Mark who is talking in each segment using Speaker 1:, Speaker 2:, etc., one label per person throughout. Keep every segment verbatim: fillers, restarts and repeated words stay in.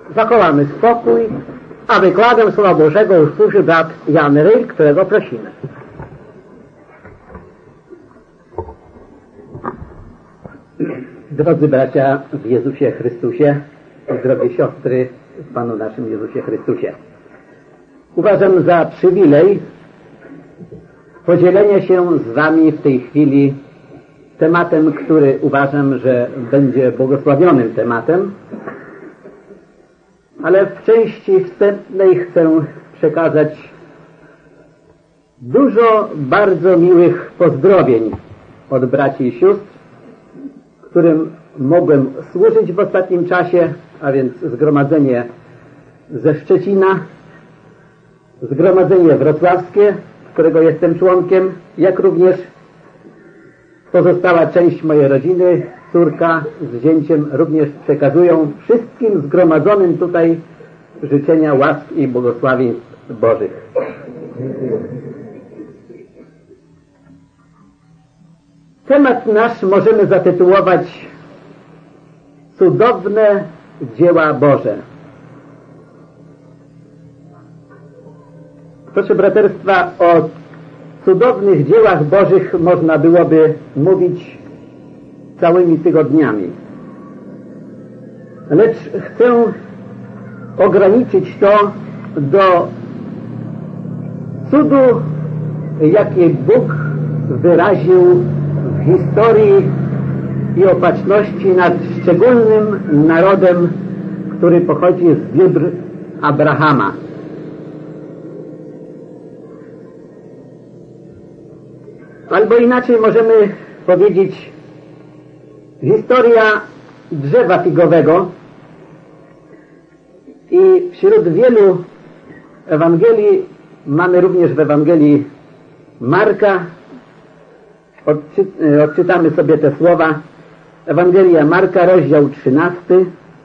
Speaker 1: zachowamy spokój, a wykładem Słowa Bożego usłuży brat Jan Ryl, którego prosimy. Drodzy bracia w Jezusie Chrystusie i drogie siostry w Panu naszym Jezusie Chrystusie, uważam za przywilej podzielenia się z Wami w tej chwili tematem, który uważam, że będzie błogosławionym tematem, ale w części wstępnej chcę przekazać dużo bardzo miłych pozdrowień od braci i sióstr, którym mogłem służyć w ostatnim czasie, a więc zgromadzenie ze Szczecina, zgromadzenie wrocławskie, którego jestem członkiem, jak również pozostała część mojej rodziny, córka z zięciem również przekazują wszystkim zgromadzonym tutaj życzenia łask i błogosławieństw Bożych. Temat nasz możemy zatytułować Cudowne dzieła Boże. Proszę braterstwa, o cudownych dziełach Bożych można byłoby mówić całymi tygodniami. Lecz chcę ograniczyć to do cudu, jaki Bóg wyraził w historii i opatrzności nad szczególnym narodem, który pochodzi z biór Abrahama. Albo inaczej możemy powiedzieć historia drzewa figowego, i wśród wielu Ewangelii mamy również w Ewangelii Marka, Odczy, odczytamy sobie te słowa. Ewangelia Marka, rozdział trzynasty,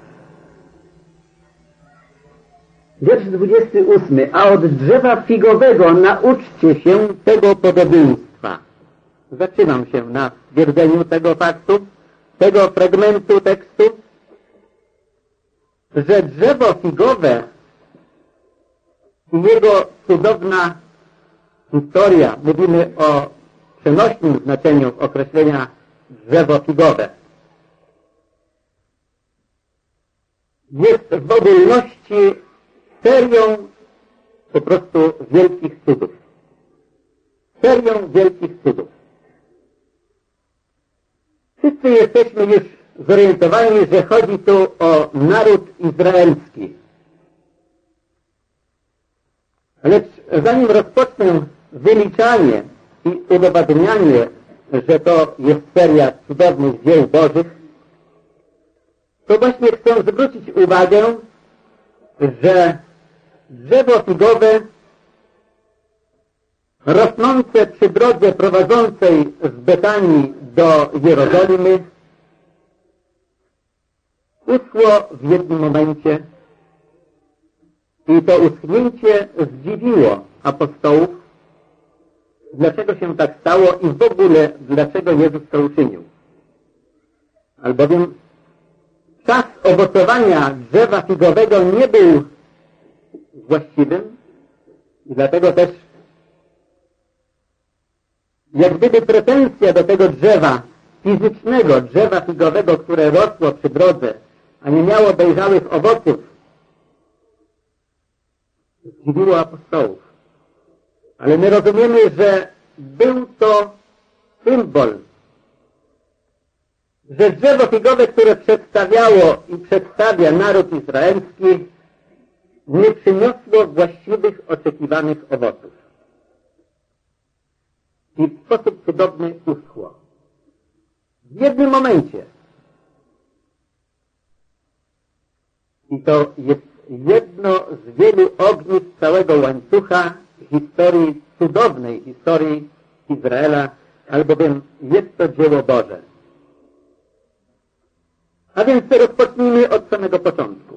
Speaker 1: wiersz dwudziesty ósmy. A od drzewa figowego nauczcie się tego podobieństwa. Zatrzymam się na stwierdzeniu tego faktu, tego fragmentu tekstu, że drzewo figowe i jego cudowna historia, mówimy o przenośnym znaczeniu określenia drzewo figowe, jest w ogólności serią po prostu wielkich cudów. Serią wielkich cudów. Wszyscy jesteśmy już zorientowani, że chodzi tu o naród izraelski. Lecz zanim rozpocznę wyliczanie i udowadnianie, że to jest seria cudownych dzieł Bożych, to właśnie chcę zwrócić uwagę, że drzewo figowe rosnące przy drodze prowadzącej z Betanii do Jerozolimy uschło w jednym momencie i to uschnięcie zdziwiło apostołów, dlaczego się tak stało i w ogóle dlaczego Jezus to uczynił. Albowiem czas owocowania drzewa figowego nie był właściwym i dlatego też jak gdyby pretensja do tego drzewa fizycznego, drzewa figowego, które rosło przy drodze, a nie miało dojrzałych owoców, zdziwiło apostołów. Ale my rozumiemy, że był to symbol, że drzewo figowe, które przedstawiało i przedstawia naród izraelski, nie przyniosło właściwych, oczekiwanych owoców. I w sposób cudowny uschło. W jednym momencie. I to jest jedno z wielu ognisk całego łańcucha historii, cudownej historii Izraela, albowiem jest to dzieło Boże. A więc rozpocznijmy od samego początku.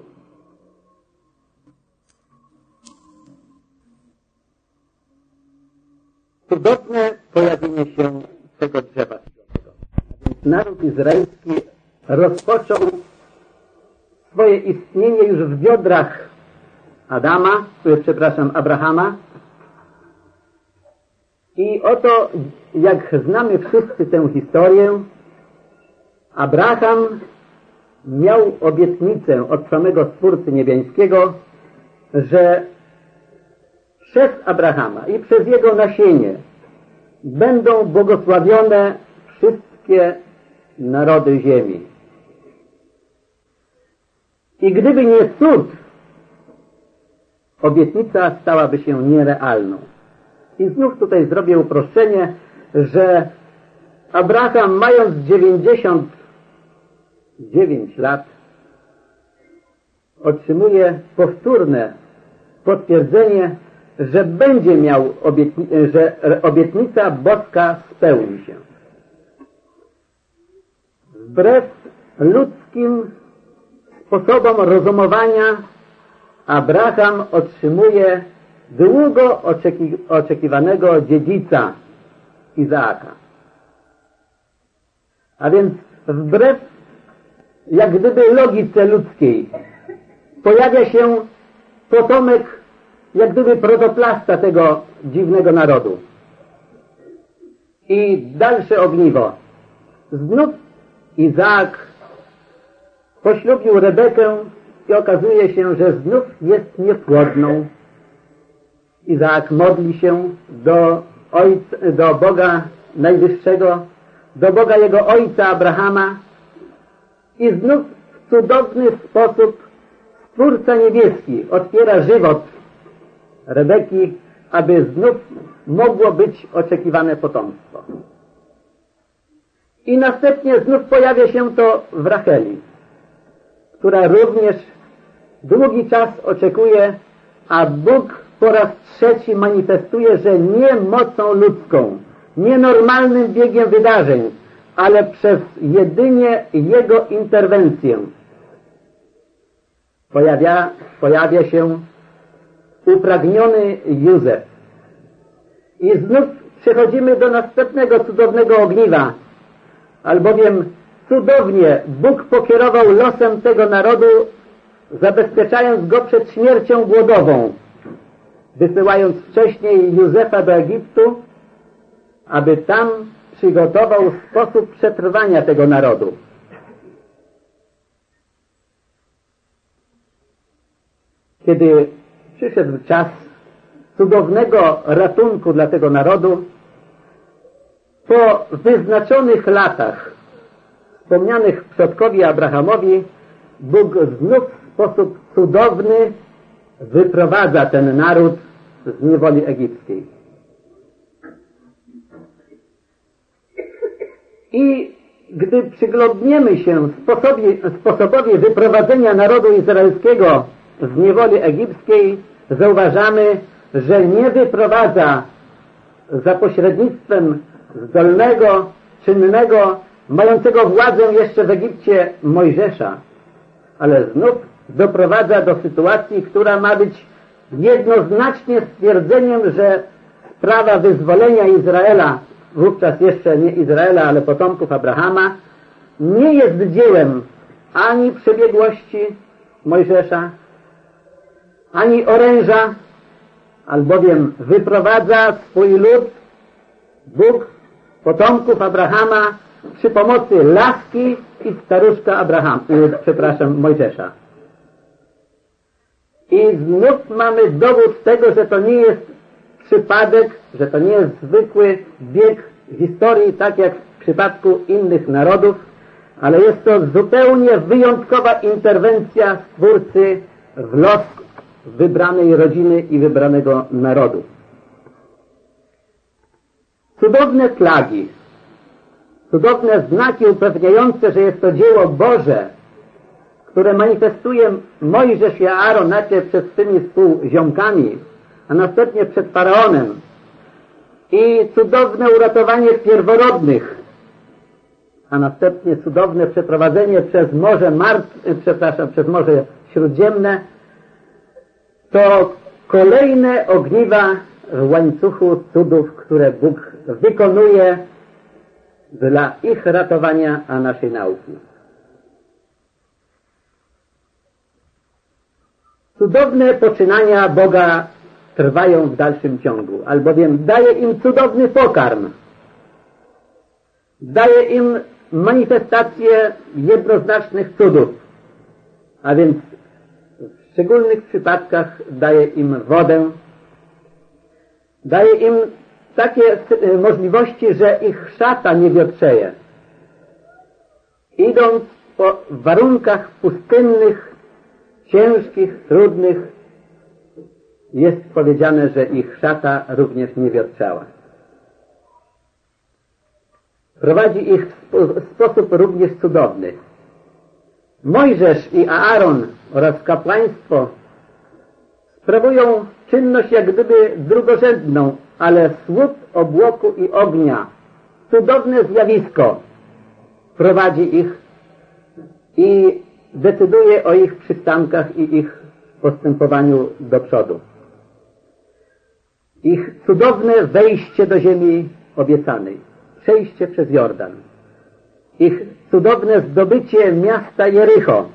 Speaker 1: Cudowne pojawienie się tego drzewa figowego. Naród izraelski rozpoczął swoje istnienie już w biodrach Adama, przepraszam, Abrahama. I oto, jak znamy wszyscy tę historię, Abraham miał obietnicę od samego Stwórcy Niebiańskiego, że przez Abrahama i przez jego nasienie będą błogosławione wszystkie narody ziemi. I gdyby nie cud, obietnica stałaby się nierealną. I znów tutaj zrobię uproszczenie, że Abraham, mając dziewięćdziesiąt dziewięć lat, otrzymuje powtórne potwierdzenie, że będzie miał obietni- że obietnica boska spełni się. Wbrew ludzkim sposobom rozumowania Abraham otrzymuje długo oczeki- oczekiwanego dziedzica Izaaka. A więc wbrew jak gdyby logice ludzkiej pojawia się potomek jak gdyby protoplasta tego dziwnego narodu. I dalsze ogniwo. Znów Izaak poślubił Rebekę i okazuje się, że znów jest niepłodną. Izaak modli się do, ojca, do Boga Najwyższego, do Boga jego ojca Abrahama i znów w cudowny sposób Stwórca Niebieski otwiera żywot Rebeki, aby znów mogło być oczekiwane potomstwo. I następnie znów pojawia się to w Racheli, która również długi czas oczekuje, a Bóg po raz trzeci manifestuje, że nie mocą ludzką, nie normalnym biegiem wydarzeń, ale przez jedynie Jego interwencję pojawia, pojawia się upragniony Józef. I znów przechodzimy do następnego cudownego ogniwa, albowiem cudownie Bóg pokierował losem tego narodu, zabezpieczając go przed śmiercią głodową, wysyłając wcześniej Józefa do Egiptu, aby tam przygotował sposób przetrwania tego narodu. Kiedy przyszedł czas cudownego ratunku dla tego narodu, po wyznaczonych latach wspomnianych przodkowi Abrahamowi, Bóg znów w sposób cudowny wyprowadza ten naród z niewoli egipskiej. I gdy przyglądniemy się sposobie, sposobowi wyprowadzenia narodu izraelskiego z niewoli egipskiej, zauważamy, że nie wyprowadza za pośrednictwem zdolnego, czynnego, mającego władzę jeszcze w Egipcie Mojżesza, ale znów doprowadza do sytuacji, która ma być jednoznacznie stwierdzeniem, że sprawa wyzwolenia Izraela, wówczas jeszcze nie Izraela, ale potomków Abrahama, nie jest dziełem ani przebiegłości Mojżesza, ani oręża, albowiem wyprowadza swój lud Bóg potomków Abrahama przy pomocy laski i staruszka Abraham, przepraszam, Mojżesza. I znów mamy dowód tego, że to nie jest przypadek, że to nie jest zwykły bieg historii, tak jak w przypadku innych narodów, ale jest to zupełnie wyjątkowa interwencja Stwórcy w los wybranej rodziny i wybranego narodu. Cudowne plagi, cudowne znaki upewniające, że jest to dzieło Boże, które manifestuje Mojżesz i Aaron najpierw przed swymi współziomkami, a następnie przed Faraonem, i cudowne uratowanie pierworodnych, a następnie cudowne przeprowadzenie przez Morze Martwe, przepraszam, przez Morze Śródziemne, to kolejne ogniwa w łańcuchu cudów, które Bóg wykonuje dla ich ratowania, a naszej nauki. Cudowne poczynania Boga trwają w dalszym ciągu, albowiem daje im cudowny pokarm. Daje im manifestację jednoznacznych cudów, a więc w szczególnych przypadkach daje im wodę, daje im takie możliwości, że ich szata nie wiotrzeje. Idąc po warunkach pustynnych, ciężkich, trudnych, jest powiedziane, że ich szata również nie wiotrzała. Prowadzi ich w sposób również cudowny. Mojżesz i Aaron oraz kapłaństwo sprawują czynność jak gdyby drugorzędną, ale słup obłoku i ognia, cudowne zjawisko, prowadzi ich i decyduje o ich przystankach i ich postępowaniu do przodu. Ich cudowne wejście do ziemi obiecanej, przejście przez Jordan, ich cudowne zdobycie miasta Jericho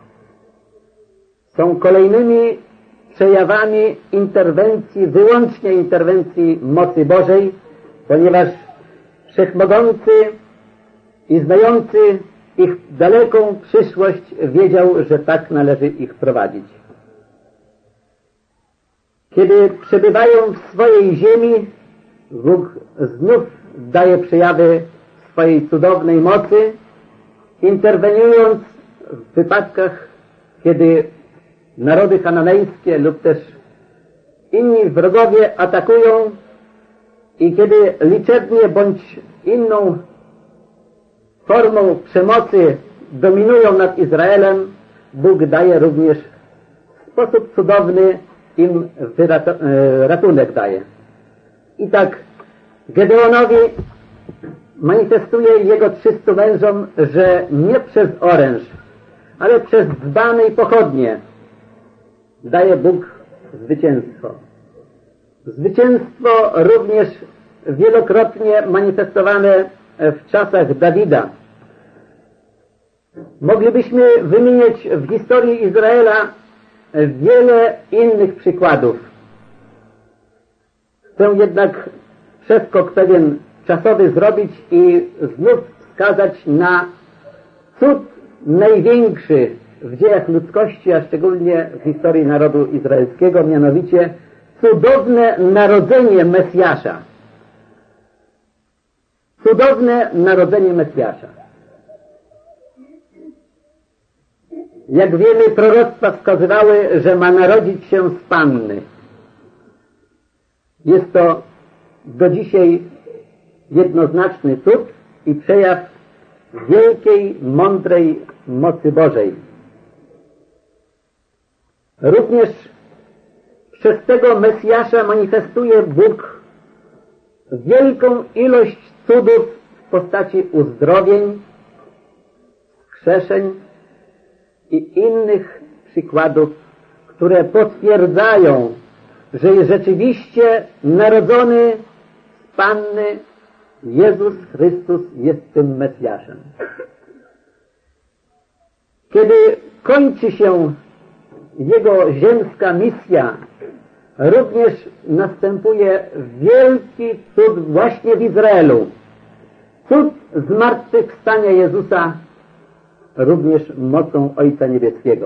Speaker 1: są kolejnymi przejawami interwencji, wyłącznie interwencji mocy Bożej, ponieważ Wszechmogący i znający ich daleką przyszłość wiedział, że tak należy ich prowadzić. Kiedy przebywają w swojej ziemi, Bóg znów daje przejawy swojej cudownej mocy, interweniując w wypadkach, kiedy narody kananejskie lub też inni wrogowie atakują i kiedy liczebnie bądź inną formą przemocy dominują nad Izraelem, Bóg daje również w sposób cudowny im ratunek daje. I tak Gedeonowi manifestuje jego trzystu mężom, że nie przez oręż, ale przez dzbany i pochodnie daje Bóg zwycięstwo. Zwycięstwo również wielokrotnie manifestowane w czasach Dawida. Moglibyśmy wymienić w historii Izraela wiele innych przykładów. Chcę jednak przeskok pewien czasowy zrobić i znów wskazać na cud największy w dziejach ludzkości, a szczególnie w historii narodu izraelskiego, mianowicie cudowne narodzenie Mesjasza. Cudowne narodzenie Mesjasza. Jak wiemy, proroctwa wskazywały, że ma narodzić się z Panny. Jest to do dzisiaj jednoznaczny cud i przejaw wielkiej, mądrej mocy Bożej. Również przez tego Mesjasza manifestuje Bóg wielką ilość cudów w postaci uzdrowień, wskrzeszeń i innych przykładów, które potwierdzają, że rzeczywiście narodzony z Panny Jezus Chrystus jest tym Mesjaszem. Kiedy kończy się Jego ziemska misja, również następuje wielki cud właśnie w Izraelu. Cud zmartwychwstania Jezusa również mocą Ojca Niebieskiego.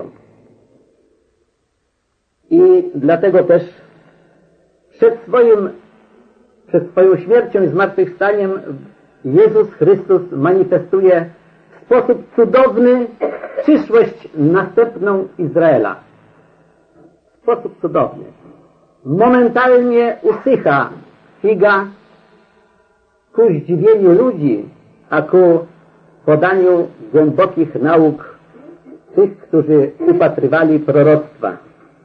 Speaker 1: I dlatego też przed swoim, przed swoją śmiercią i zmartwychwstaniem Jezus Chrystus manifestuje w sposób cudowny przyszłość następną Izraela. W sposób cudowny. Momentalnie usycha figa ku zdziwieniu ludzi, a ku podaniu głębokich nauk tych, którzy upatrywali proroctwa.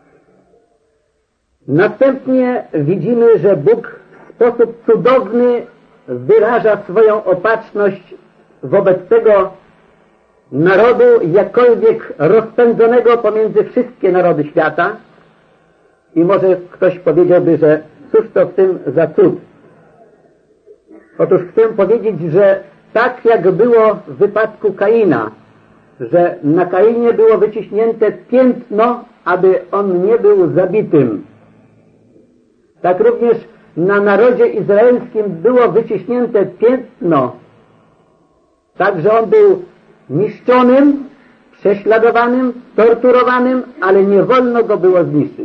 Speaker 1: Następnie widzimy, że Bóg w sposób cudowny wyraża swoją opatrzność wobec tego narodu, jakkolwiek rozpędzonego pomiędzy wszystkie narody świata. I może ktoś powiedziałby, że cóż to w tym za cud? Otóż chcę powiedzieć, że tak jak było w wypadku Kaina, że na Kainie było wyciśnięte piętno aby on nie był zabitym. Tak również na narodzie izraelskim było wyciśnięte piętno, tak że on był niszczonym, prześladowanym, torturowanym, ale nie wolno go było zniszczyć.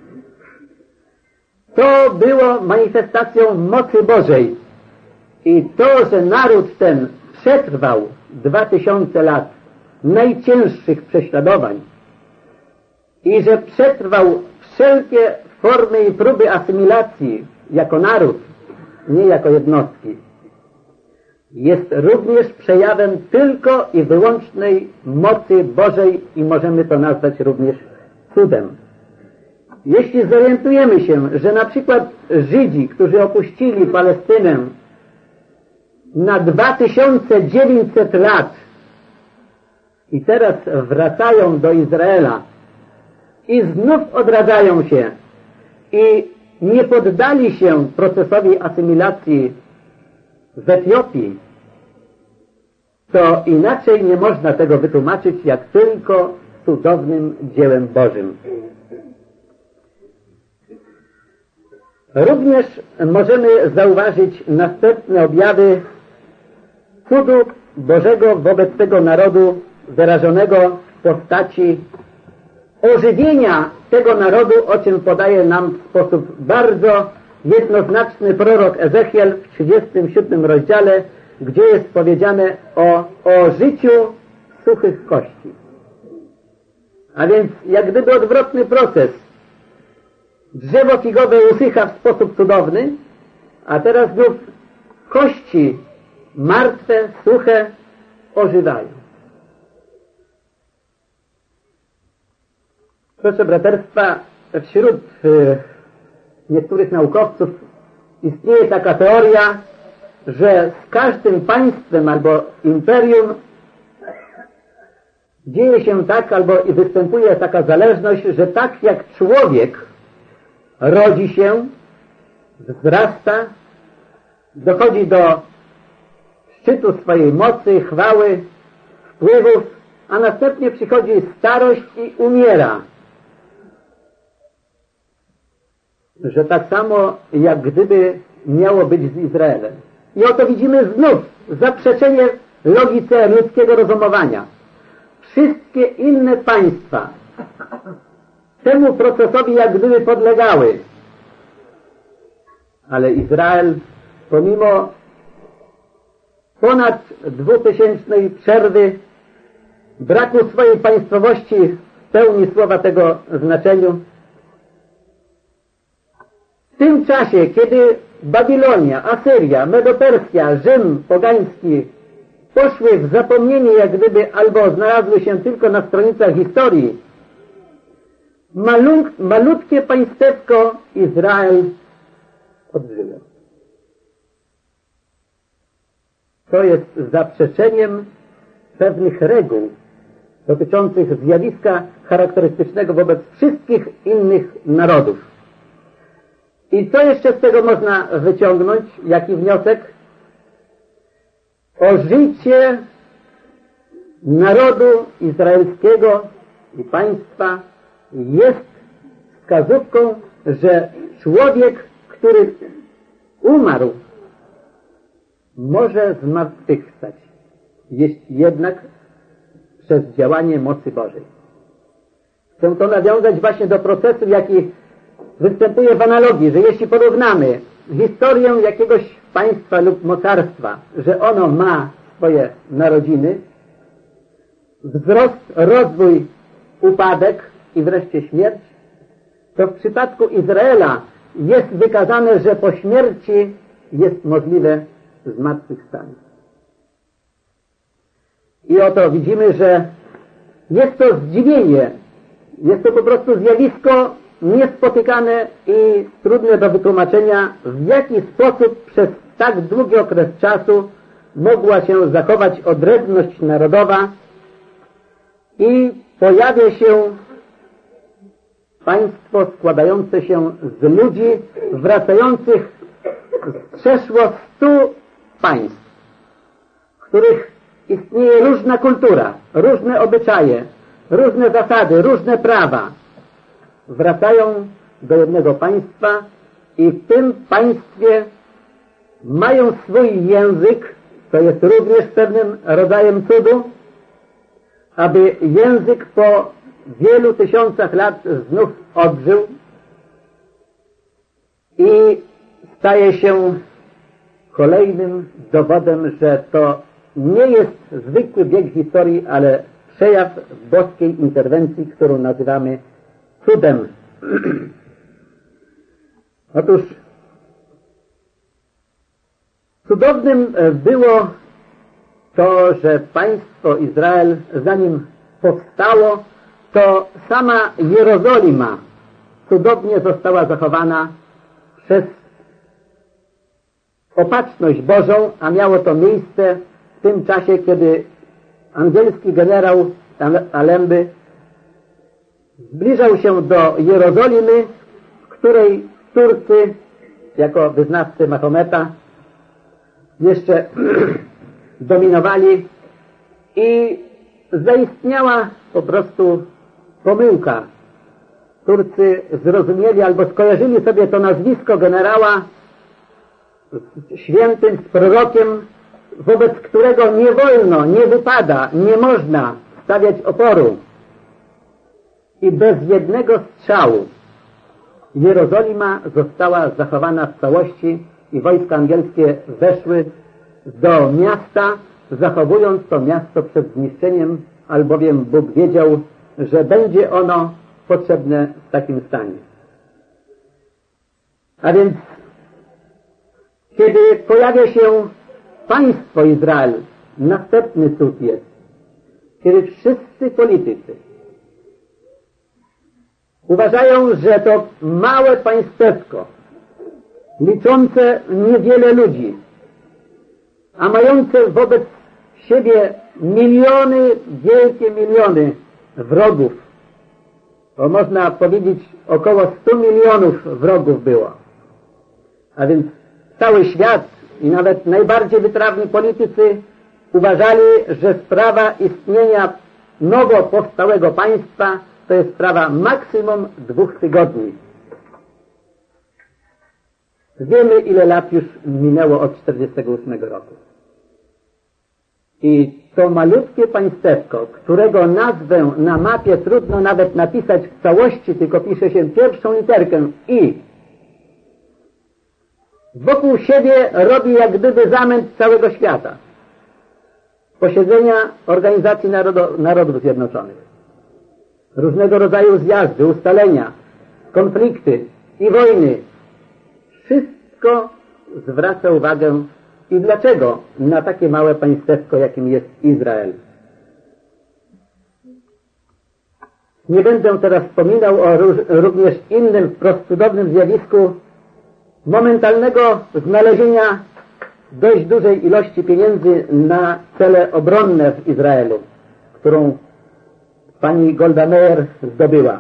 Speaker 1: To było manifestacją mocy Bożej. I to, że naród ten przetrwał dwa tysiące lat najcięższych prześladowań i że przetrwał wszelkie formy i próby asymilacji jako naród, nie jako jednostki, jest również przejawem tylko i wyłącznej mocy Bożej i możemy to nazwać również cudem. Jeśli zorientujemy się, że na przykład Żydzi, którzy opuścili Palestynę na dwa tysiące dziewięćset lat i teraz wracają do Izraela i znów odradzają się i nie poddali się procesowi asymilacji w Etiopii, to inaczej nie można tego wytłumaczyć jak tylko cudownym dziełem Bożym. Również możemy zauważyć następne objawy cudu Bożego wobec tego narodu wyrażonego w postaci ożywienia tego narodu, o czym podaje nam w sposób bardzo jednoznaczny prorok Ezechiel w trzydziestym siódmym rozdziale, gdzie jest powiedziane o, o życiu suchych kości. A więc jak gdyby odwrotny proces. Drzewo figowe usycha w sposób cudowny, a teraz znów kości martwe, suche ożywają. Proszę braterstwa, wśród y, niektórych naukowców istnieje taka teoria, że z każdym państwem albo imperium dzieje się tak, albo i występuje taka zależność, że tak jak człowiek rodzi się, wzrasta, dochodzi do szczytu swojej mocy, chwały, wpływów, a następnie przychodzi starość i umiera. Że tak samo jak gdyby miało być z Izraelem. I oto widzimy znów zaprzeczenie logice ludzkiego rozumowania. Wszystkie inne państwa temu procesowi jak gdyby podlegały. Ale Izrael pomimo ponad dwutysięcznej przerwy, braku swojej państwowości w pełni słowa tego znaczeniu, w tym czasie, kiedy Babilonia, Asyria, Medopersja, Rzym pogański poszły w zapomnienie jak gdyby albo znalazły się tylko na stronicach historii, malunk, malutkie państewko Izrael odżyło. To jest zaprzeczeniem pewnych reguł dotyczących zjawiska charakterystycznego wobec wszystkich innych narodów. I co jeszcze z tego można wyciągnąć? Jaki wniosek? O życie narodu izraelskiego i państwa jest wskazówką, że człowiek, który umarł, może zmartwychwstać, jeśli jednak przez działanie mocy Bożej. Chcę to nawiązać właśnie do procesu, jaki występuje w analogii, że jeśli porównamy historię jakiegoś państwa lub mocarstwa, że ono ma swoje narodziny, wzrost, rozwój, upadek i wreszcie śmierć, to w przypadku Izraela jest wykazane, że po śmierci jest możliwe zmartwychwstanie. I oto widzimy, że jest to zdziwienie, jest to po prostu zjawisko niespotykane i trudne do wytłumaczenia, w jaki sposób przez tak długi okres czasu mogła się zachować odrębność narodowa i pojawia się państwo składające się z ludzi wracających z przeszło stu państw, w których istnieje różna kultura, różne obyczaje, różne zasady, różne prawa, wracają do jednego państwa i w tym państwie mają swój język, to jest również pewnym rodzajem cudu, aby język po wielu tysiącach lat znów odżył i staje się kolejnym dowodem, że to nie jest zwykły bieg historii, ale przejaw boskiej interwencji, którą nazywamy cudem. Otóż cudownym było to, że państwo Izrael, zanim powstało, to sama Jerozolima cudownie została zachowana przez opatrzność Bożą, a miało to miejsce w tym czasie, kiedy angielski generał Alemby zbliżał się do Jerozolimy, w której Turcy, jako wyznawcy Mahometa, jeszcze dominowali i zaistniała po prostu pomyłka. Turcy zrozumieli albo skojarzyli sobie to nazwisko generała z świętym, z prorokiem, wobec którego nie wolno, nie wypada, nie można stawiać oporu. I bez jednego strzału Jerozolima została zachowana w całości i wojska angielskie weszły do miasta, zachowując to miasto przed zniszczeniem, albowiem Bóg wiedział, że będzie ono potrzebne w takim stanie. A więc kiedy pojawia się państwo Izrael, następny cud jest, kiedy wszyscy politycy uważają, że to małe państewko, liczące niewiele ludzi, a mające wobec siebie miliony, wielkie miliony wrogów, bo można powiedzieć około stu milionów wrogów było. A więc cały świat i nawet najbardziej wytrawni politycy uważali, że sprawa istnienia nowo powstałego państwa to jest sprawa maksimum dwóch tygodni. Wiemy, ile lat już minęło od czterdziestego ósmego roku. I to malutkie państewko, którego nazwę na mapie trudno nawet napisać w całości, tylko pisze się pierwszą literkę I, wokół siebie robi jak gdyby zamęt całego świata. Posiedzenia Organizacji Narodo- Narodów Zjednoczonych. Różnego rodzaju zjazdy, ustalenia, konflikty i wojny. Wszystko zwraca uwagę i dlaczego na takie małe państewko, jakim jest Izrael. Nie będę teraz wspominał o róż, również innym wprost cudownym zjawisku momentalnego znalezienia dość dużej ilości pieniędzy na cele obronne w Izraelu, którą pani Golda Meir zdobyła.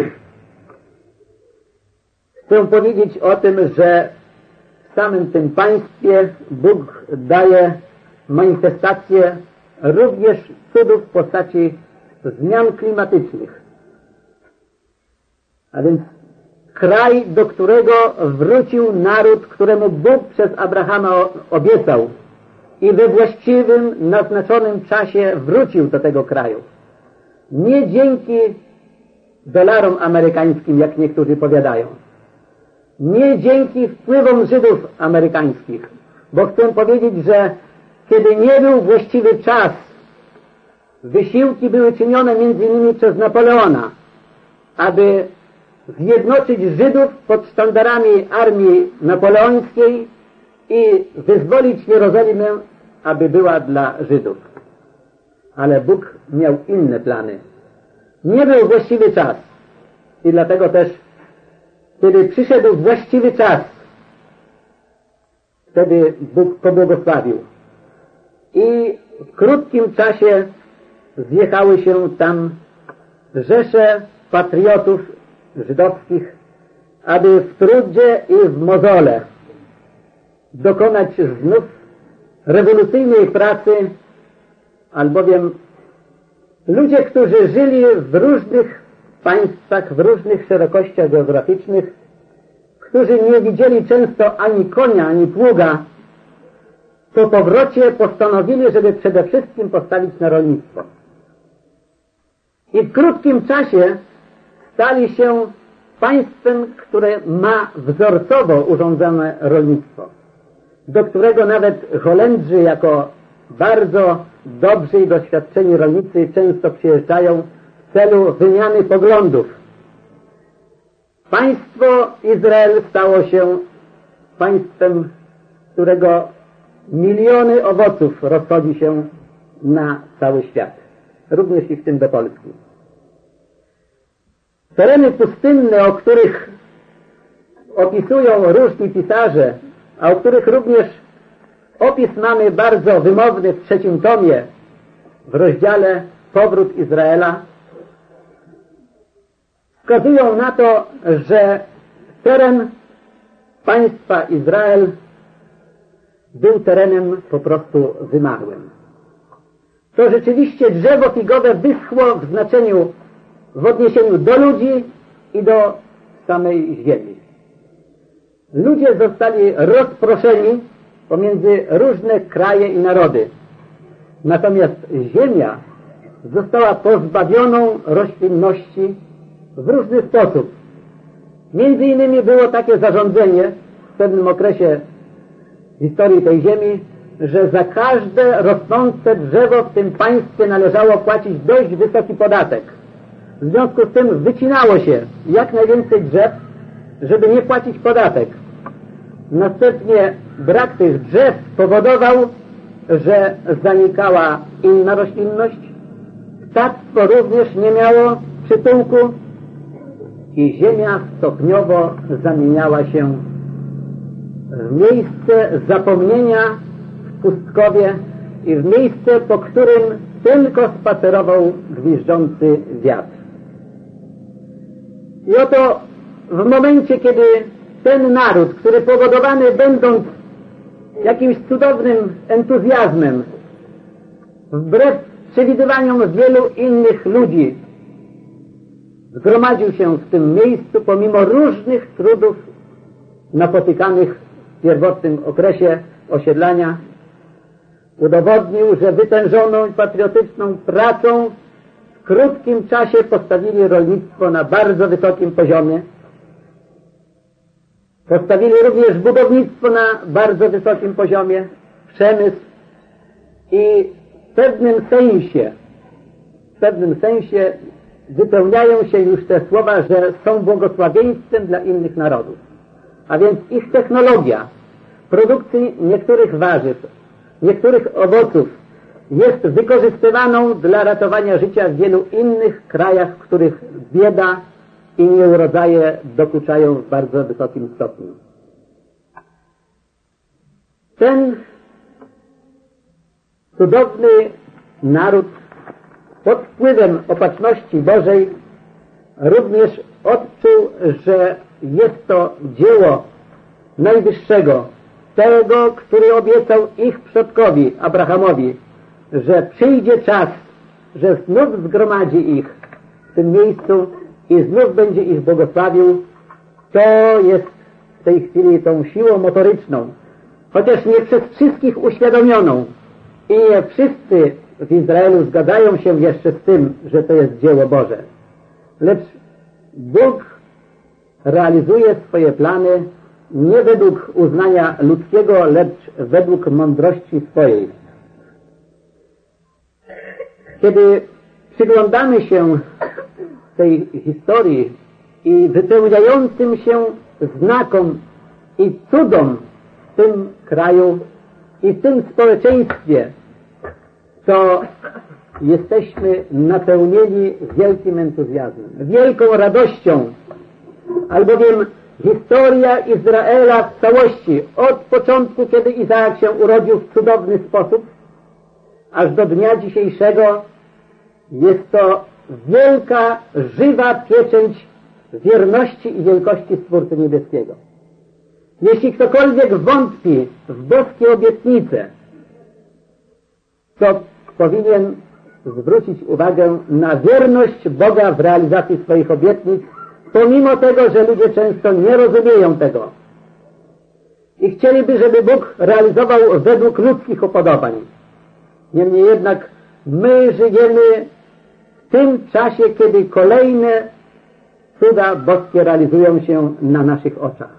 Speaker 1: Chcę powiedzieć o tym, że w samym tym państwie Bóg daje manifestację również cudów w postaci zmian klimatycznych. A więc kraj, do którego wrócił naród, któremu Bóg przez Abrahama obiecał i we właściwym, naznaczonym czasie wrócił do tego kraju. Nie dzięki dolarom amerykańskim, jak niektórzy powiadają. Nie dzięki wpływom Żydów amerykańskich, bo chcę powiedzieć, że kiedy nie był właściwy czas, wysiłki były czynione między innymi przez Napoleona, aby zjednoczyć Żydów pod sztandarami armii napoleońskiej i wyzwolić Jerozolimę, aby była dla Żydów. Ale Bóg miał inne plany. Nie był właściwy czas i dlatego też, kiedy przyszedł właściwy czas, wtedy Bóg pobłogosławił. I w krótkim czasie zjechały się tam rzesze patriotów żydowskich, aby w Trudzie i w Mozole dokonać znów rewolucyjnej pracy, albowiem ludzie, którzy żyli w różnych państwach w różnych szerokościach geograficznych, którzy nie widzieli często ani konia, ani pługa, po powrocie postanowili, żeby przede wszystkim postawić na rolnictwo. I w krótkim czasie stali się państwem, które ma wzorcowo urządzone rolnictwo, do którego nawet Holendrzy jako bardzo dobrzy i doświadczeni rolnicy często przyjeżdżają w celu wymiany poglądów. Państwo Izrael stało się państwem, którego miliony owoców rozchodzi się na cały świat, również i w tym do Polski. Tereny pustynne, o których opisują różni pisarze, a o których również opis mamy bardzo wymowny w trzecim tomie, w rozdziale Powrót Izraela, wskazują na to, że teren państwa Izrael był terenem po prostu wymarłym. To rzeczywiście drzewo figowe wyschło w znaczeniu, w odniesieniu do ludzi i do samej ziemi. Ludzie zostali rozproszeni pomiędzy różne kraje i narody. Natomiast ziemia została pozbawioną roślinności w różny sposób. Między innymi było takie zarządzenie w pewnym okresie historii tej ziemi, że za każde rosnące drzewo w tym państwie należało płacić dość wysoki podatek. W związku z tym wycinało się jak najwięcej drzew, żeby nie płacić podatek. Następnie brak tych drzew powodował, że zanikała inna roślinność, ptactwo również nie miało przytułku i ziemia stopniowo zamieniała się w miejsce zapomnienia w pustkowie i w miejsce, po którym tylko spacerował gwiżdżący wiatr. I oto w momencie, kiedy ten naród, który powodowany będąc jakimś cudownym entuzjazmem, wbrew przewidywaniom wielu innych ludzi, zgromadził się w tym miejscu pomimo różnych trudów napotykanych w pierwotnym okresie osiedlania, udowodnił, że wytężoną i patriotyczną pracą w krótkim czasie postawili rolnictwo na bardzo wysokim poziomie. Postawili również budownictwo na bardzo wysokim poziomie, przemysł i w pewnym sensie, w pewnym sensie wypełniają się już te słowa, że są błogosławieństwem dla innych narodów. A więc ich technologia produkcji niektórych warzyw, niektórych owoców jest wykorzystywaną dla ratowania życia w wielu innych krajach, w których bieda i nieurodzaje dokuczają w bardzo wysokim stopniu. Ten cudowny naród pod wpływem opatrzności Bożej również odczuł, że jest to dzieło Najwyższego, tego, który obiecał ich przodkowi, Abrahamowi, że przyjdzie czas, że znów zgromadzi ich w tym miejscu i znów będzie ich błogosławił. To jest w tej chwili tą siłą motoryczną, chociaż nie przez wszystkich uświadomioną i nie wszyscy w Izraelu zgadzają się jeszcze z tym, że to jest dzieło Boże. Lecz Bóg realizuje swoje plany nie według uznania ludzkiego, lecz według mądrości swojej. Kiedy przyglądamy się tej historii i wypełniającym się znakom i cudom w tym kraju i w tym społeczeństwie, to jesteśmy napełnieni wielkim entuzjazmem, wielką radością, albowiem historia Izraela w całości, od początku, kiedy Izaak się urodził w cudowny sposób, aż do dnia dzisiejszego, jest to wielka, żywa pieczęć wierności i wielkości Stwórcy Niebieskiego. Jeśli ktokolwiek wątpi w boskie obietnice, to powinien zwrócić uwagę na wierność Boga w realizacji swoich obietnic, pomimo tego, że ludzie często nie rozumieją tego i chcieliby, żeby Bóg realizował według ludzkich upodobań. Niemniej jednak my żyjemy w tym czasie, kiedy kolejne cuda boskie realizują się na naszych oczach.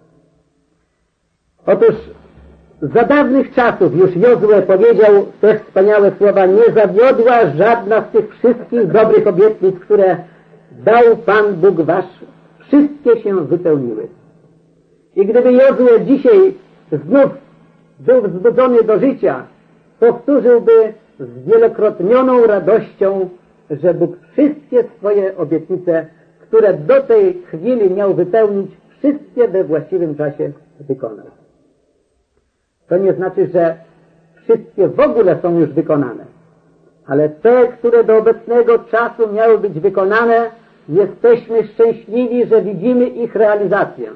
Speaker 1: Otóż za dawnych czasów już Jozue powiedział te wspaniałe słowa: nie zawiodła żadna z tych wszystkich dobrych obietnic, które dał Pan Bóg wasz, wszystkie się wypełniły. I gdyby Jozue dzisiaj znów był wzbudzony do życia, powtórzyłby z wielokrotnioną radością, że Bóg wszystkie swoje obietnice, które do tej chwili miał wypełnić, wszystkie we właściwym czasie wykonał. To nie znaczy, że wszystkie w ogóle są już wykonane, ale te, które do obecnego czasu miały być wykonane, jesteśmy szczęśliwi, że widzimy ich realizację.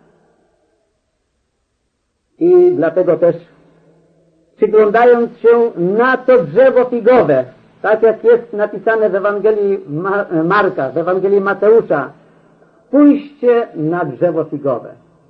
Speaker 1: I dlatego też, przyglądając się na to drzewo figowe, tak jak jest napisane w Ewangelii Marka, w Ewangelii Mateusza, spójrzcie na drzewo figowe.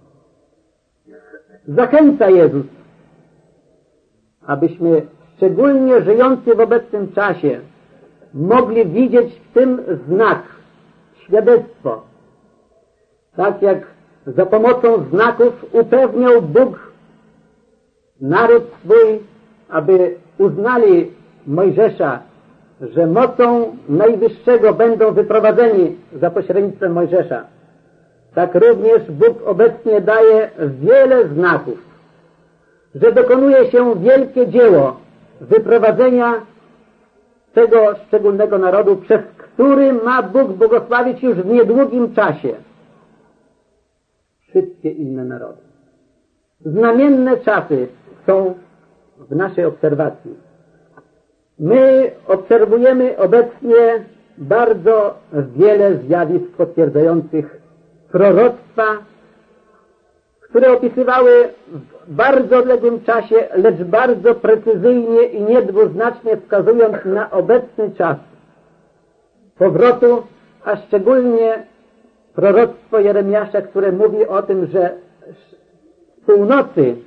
Speaker 1: Zachęca Jezus, abyśmy, szczególnie żyjący w obecnym czasie, mogli widzieć w tym znak, świadectwo. Tak jak za pomocą znaków upewniał Bóg naród swój, aby uznali Mojżesza, że mocą Najwyższego będą wyprowadzeni za pośrednictwem Mojżesza. Tak również Bóg obecnie daje wiele znaków, że dokonuje się wielkie dzieło wyprowadzenia tego szczególnego narodu, przez który ma Bóg błogosławić już w niedługim czasie wszystkie inne narody. Znamienne czasy są w naszej obserwacji. My obserwujemy obecnie bardzo wiele zjawisk potwierdzających proroctwa, które opisywały w bardzo odległym czasie, lecz bardzo precyzyjnie i niedwuznacznie wskazując na obecny czas powrotu, a szczególnie proroctwo Jeremiasza, które mówi o tym, że z północy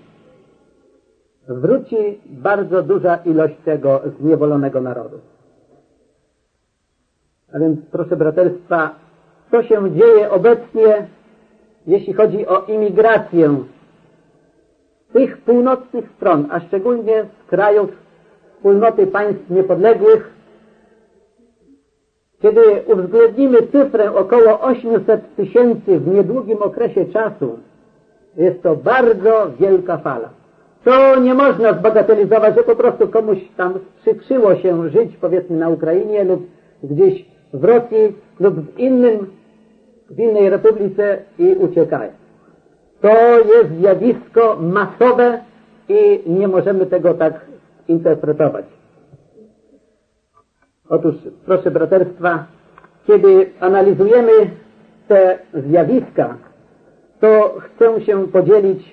Speaker 1: wróci bardzo duża ilość tego zniewolonego narodu. A więc, proszę braterstwa, co się dzieje obecnie, jeśli chodzi o imigrację z tych północnych stron, a szczególnie z krajów wspólnoty państw niepodległych, kiedy uwzględnimy cyfrę około osiemset tysięcy w niedługim okresie czasu, jest to bardzo wielka fala. To nie można zbagatelizować, że po prostu komuś tam sprzykrzyło się żyć, powiedzmy, na Ukrainie lub gdzieś w Rosji lub w innym, w innej republice i uciekają. To jest zjawisko masowe i nie możemy tego tak interpretować. Otóż, proszę braterstwa, kiedy analizujemy te zjawiska, to chcę się podzielić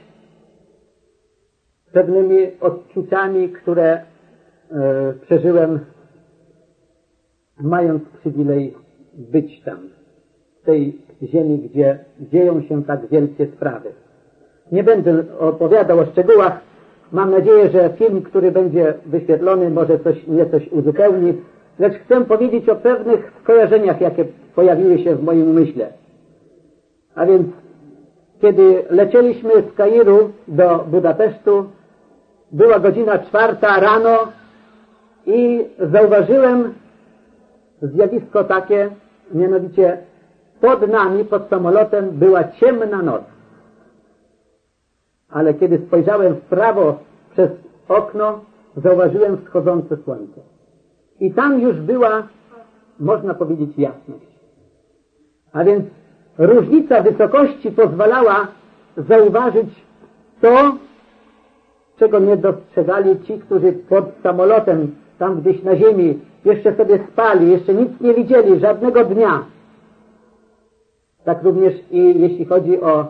Speaker 1: pewnymi odczuciami, które e, przeżyłem, mając przywilej być tam, w tej ziemi, gdzie dzieją się tak wielkie sprawy. Nie będę opowiadał o szczegółach. Mam nadzieję, że film, który będzie wyświetlony, może coś, niecoś uzupełni, lecz chcę powiedzieć o pewnych skojarzeniach, jakie pojawiły się w moim umyśle. A więc, kiedy lecieliśmy z Kairu do Budapesztu, była godzina czwarta rano i zauważyłem zjawisko takie, mianowicie pod nami, pod samolotem była ciemna noc. Ale kiedy spojrzałem w prawo przez okno, zauważyłem wschodzące słońce. I tam już była, można powiedzieć, jasność. A więc różnica wysokości pozwalała zauważyć to, czego nie dostrzegali ci, którzy pod samolotem, tam gdzieś na ziemi, jeszcze sobie spali, jeszcze nic nie widzieli, żadnego dnia. Tak również i jeśli chodzi o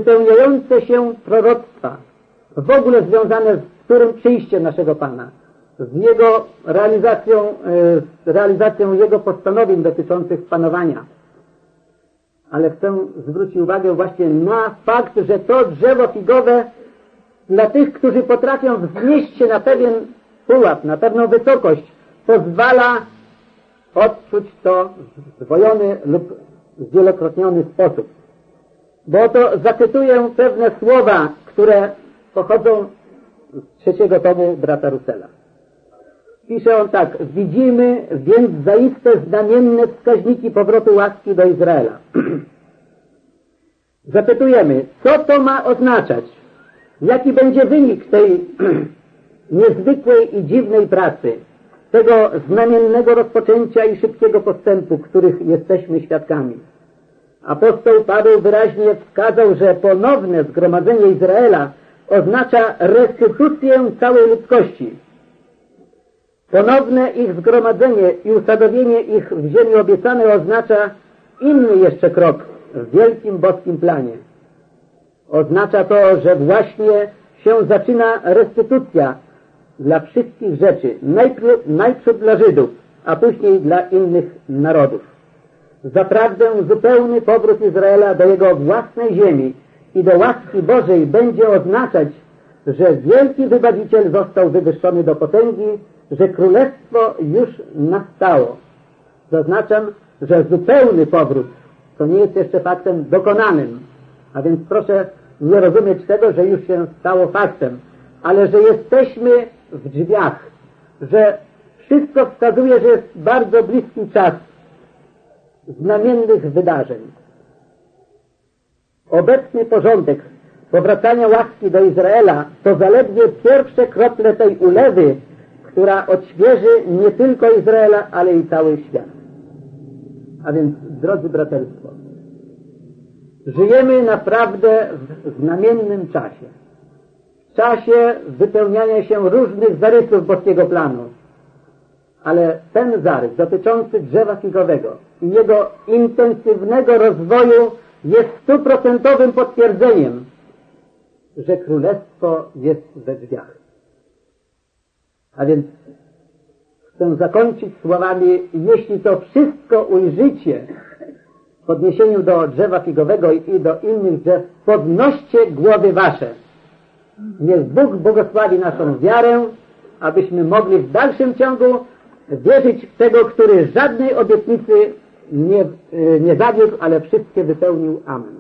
Speaker 1: wypełniające się proroctwa, w ogóle związane z którym przyjściem naszego Pana. z jego realizacją, z realizacją jego postanowień dotyczących panowania. Ale chcę zwrócić uwagę właśnie na fakt, że to drzewo figowe dla tych, którzy potrafią wznieść się na pewien pułap, na pewną wysokość, pozwala odczuć to w zdwojony lub zwielokrotniony sposób. Bo oto zacytuję pewne słowa, które pochodzą z trzeciego tomu brata Russella. Pisze on tak: widzimy więc zaiste znamienne wskaźniki powrotu łaski do Izraela. Zapytujemy, co to ma oznaczać? Jaki będzie wynik tej niezwykłej i dziwnej pracy, tego znamiennego rozpoczęcia i szybkiego postępu, których jesteśmy świadkami? Apostoł Paweł wyraźnie wskazał, że ponowne zgromadzenie Izraela oznacza restytucję całej ludzkości. Ponowne ich zgromadzenie i usadowienie ich w ziemi obiecanej oznacza inny jeszcze krok w wielkim boskim planie. Oznacza to, że właśnie się zaczyna restytucja dla wszystkich rzeczy, najpierw, najpierw dla Żydów, a później dla innych narodów. Zaprawdę zupełny powrót Izraela do jego własnej ziemi i do łaski Bożej będzie oznaczać, że wielki Wybawiciel został wywyższony do potęgi, że królestwo już nastało. Zaznaczam, że zupełny powrót to nie jest jeszcze faktem dokonanym, a więc proszę nie rozumieć tego, że już się stało faktem, ale że jesteśmy w drzwiach, że wszystko wskazuje, że jest bardzo bliski czas znamiennych wydarzeń. Obecny porządek powracania łaski do Izraela to zaledwie pierwsze krople tej ulewy, która odświeży nie tylko Izraela, ale i cały świat. A więc, drodzy braterstwo, żyjemy naprawdę w znamiennym czasie. W czasie wypełniania się różnych zarysów boskiego planu. Ale ten zarys dotyczący drzewa figowego i jego intensywnego rozwoju jest stuprocentowym potwierdzeniem, że królestwo jest we drzwiach. A więc chcę zakończyć słowami: jeśli to wszystko ujrzycie w odniesieniu do drzewa figowego i do innych drzew, podnoście głowy wasze. Niech Bóg błogosławi naszą wiarę, abyśmy mogli w dalszym ciągu wierzyć w tego, który żadnej obietnicy nie, nie zawiódł, ale wszystkie wypełnił. Amen.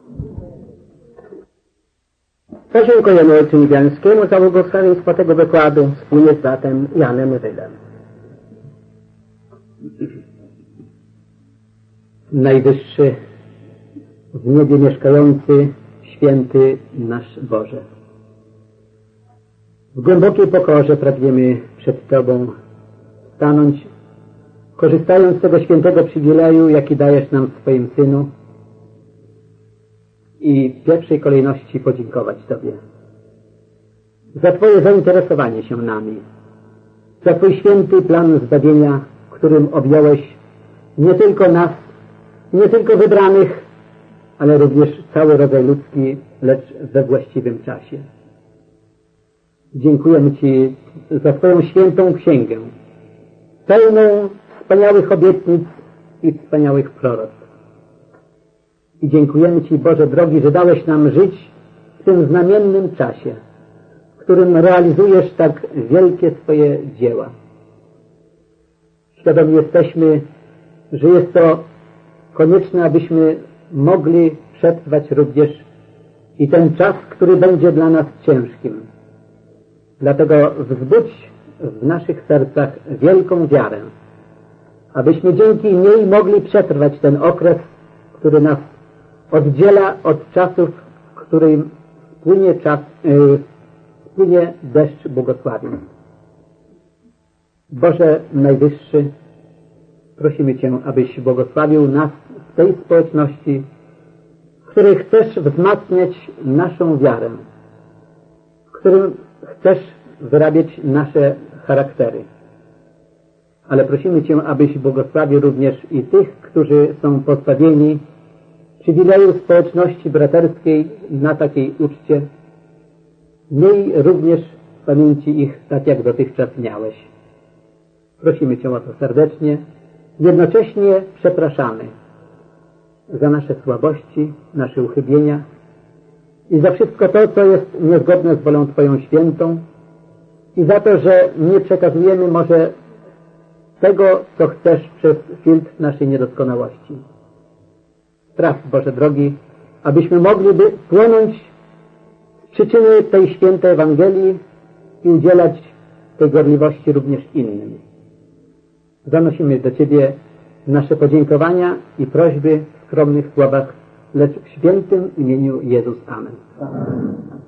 Speaker 2: Podziękujemy Ojcu Niebiańskiemu za błogosławieństwo tego wykładu wspólnie z bratem Janem Rydem.
Speaker 1: Najwyższy, w niebie mieszkający, święty nasz Boże. W głębokiej pokorze pragniemy przed Tobą stanąć, korzystając z tego świętego przywileju, jaki dajesz nam w swoim Synu, i w pierwszej kolejności podziękować Tobie za Twoje zainteresowanie się nami, za Twój święty plan zbawienia, którym objąłeś nie tylko nas, nie tylko wybranych, ale również cały rodzaj ludzki, lecz we właściwym czasie. Dziękujemy Ci za Twoją świętą księgę, pełną wspaniałych obietnic i wspaniałych proroctw. I dziękujemy Ci, Boże drogi, że dałeś nam żyć w tym znamiennym czasie, w którym realizujesz tak wielkie swoje dzieła. Świadomi jesteśmy, że jest to konieczne, abyśmy mogli przetrwać również i ten czas, który będzie dla nas ciężkim. Dlatego wzbudź w naszych sercach wielką wiarę, abyśmy dzięki niej mogli przetrwać ten okres, który nas oddziela od czasów, w którym spłynie czas, yy, spłynie deszcz błogosławieństw. Boże Najwyższy, prosimy Cię, abyś błogosławił nas w tej społeczności, w której chcesz wzmacniać naszą wiarę, w którym chcesz wyrabiać nasze charaktery. Ale prosimy Cię, abyś błogosławił również i tych, którzy są pozbawieni przywileju społeczności braterskiej na takiej uczcie. Miej również
Speaker 2: pamięci ich tak, jak dotychczas miałeś. Prosimy Cię o to serdecznie. Jednocześnie przepraszamy za nasze słabości, nasze uchybienia i za wszystko to, co jest niezgodne z wolą Twoją świętą i za to, że nie przekazujemy może tego, co chcesz przez filtr naszej niedoskonałości. Spraw, Boże drogi, abyśmy mogli by płonąć z przyczyny tej świętej Ewangelii i udzielać tej gorliwości również innym. Zanosimy do Ciebie nasze podziękowania i prośby w skromnych słowach, lecz w świętym imieniu Jezus. Amen. Amen.